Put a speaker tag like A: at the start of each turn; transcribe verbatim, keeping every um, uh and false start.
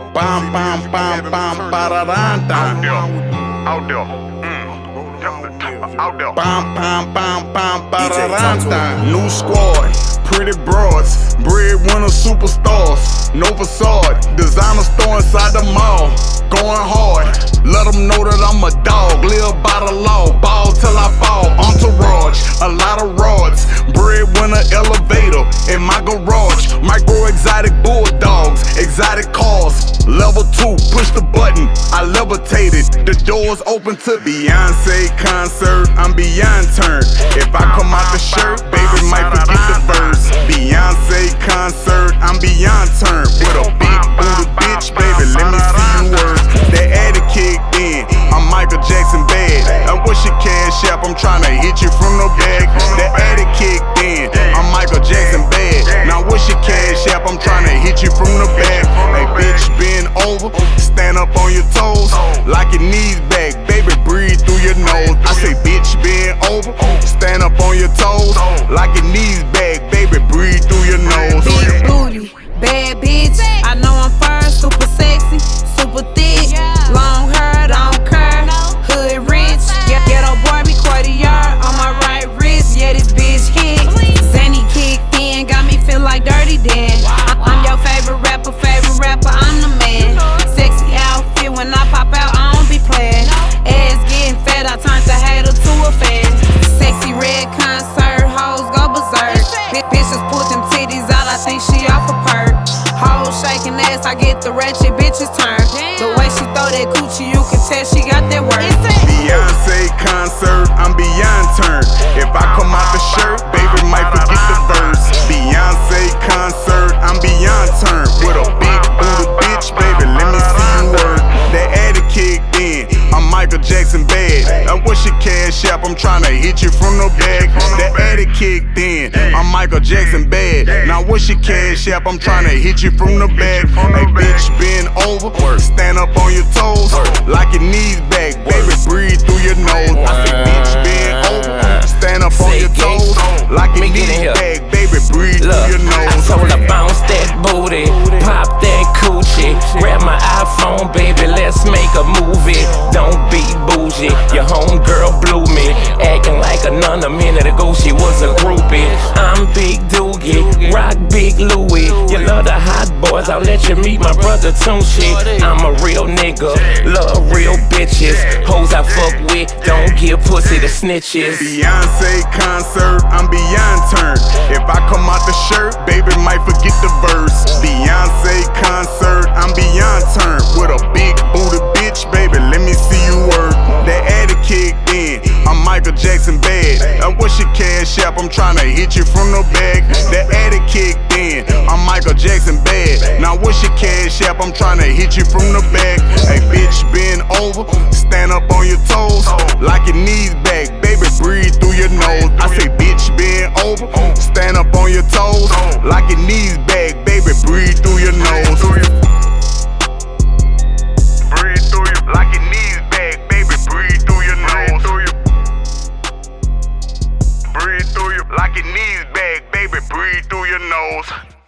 A: Bam, bam, bam, bam, ba-da-da-da.
B: Out there, out there, mm. out there.
A: Bam, bam, bam, bam, ba-da-da-da. New squad, pretty broads, breadwinner superstars, no facade, designer store inside the mall. Going hard, let them know that I'm a dog. Live by the law, ball till I fall. Entourage, a lot of rods, breadwinner elevator in my garage. Micro exotic bulldogs, exotic cars. Level two, push the button, I levitated. The doors open to Beyonce concert. I'm beyond turned. If I come out the shirt, baby might forget the verse. Beyonce concert, I'm beyond turned. With a big booty bitch, baby, let me see you work. That addict kicked in, I'm Michael Jackson bad. Now what's your cash app? I'm tryna hit you from the back. That addict kicked in, I'm Michael Jackson bad. Now what's your cash app? I'm tryna hit you from the back. Hey bitch, bend over, stand up on your toes, like your knees back, baby, breathe through your nose. I say bitch, bend over, stand up on your toes, like your knees back, baby, breathe through your nose.
C: Big booty, bad bitch, I know I'm first, super sexy, super thick, long hair, don't care, hood rich, yeah, ghetto boy, be quite a yard on my right wrist, yeah, this bitch hit, Zanny kicked in, got me feel like Dirty Dan, I'm your favorite rapper, favorite rapper, I'm the man, sexy outfit, when I pop out, I don't be playing, ass getting fat, I turned the hater to a fan, sexy red concert, hoes go berserk, bitches put them titties out, I think she off a perk, hoes shaking ass, I get the ratchet bitches turn, the way she throw that coochie, you can tell she got that work.
A: Beyonce concert, I'm beyond turned. If I come out the shirt, baby might forget the verse. Beyonce concert, I'm beyond turned. With a big booty bitch, baby, let me see you work. That addict kicked in, I'm Michael Jackson bad. Now what's your cash app? I'm tryna hit you from the back. That addict kicked in, I'm Michael Jackson bad. Now what's your cash app? I'm tryna hit you from the back. Hey bitch, bend over, stand up on your toes, like your knees back, baby, breathe through your nose. I say bitch, bend over, stand up on your toes, like your knees back, baby, breathe through your nose.
D: I told her bounce that booty, pop that coochie, grab my iPhone, baby, let's make a movie. Don't be bougie, your homegirl blew me, acting like a nun a minute ago, she was a groupie. I'm Big Doogie, rock Big Louie. You love the hot boys, I'll let you meet my brother Tunchi. I'm a real nigga, love real bitches. Hoes I fuck with, don't give pussy to snitches.
A: Beyonce concert, I'm beyond turned. If I come out the shirt, baby might forget the verse. Beyonce concert, I'm beyond turned. With a big booty bitch, baby, let me see you work. That addict kicked in, I'm Michael Jackson bad. Now what's your cash app? I'm tryna hit you from the back. That addict kicked in, I'm Michael Jackson bad. Now what's your cash app? I'm tryna hit you from the back. Hey bitch, bend over, stand up on your